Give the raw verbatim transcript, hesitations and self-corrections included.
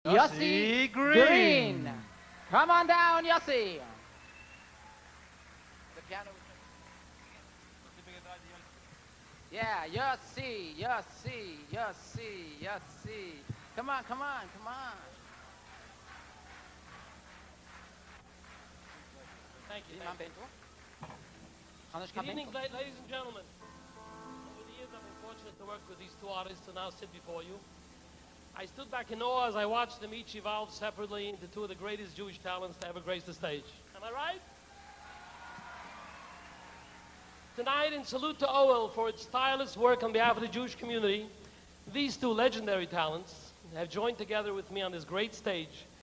Yossi Green. Come on down, Yossi. The piano. Yeah, Yossi, Yossi, Yossi, Yossi. Come on, come on, come on. Thank you. Thank Thank you. Good evening, la- ladies and gentlemen. Over the years, I've been fortunate to work with these two artists to now sit before you. I stood back in awe as I watched them each evolve separately into two of the greatest Jewish talents to ever grace the stage. Am I right? Tonight, in salute to O L for its tireless work on behalf of the Jewish community, these two legendary talents have joined together with me on this great stage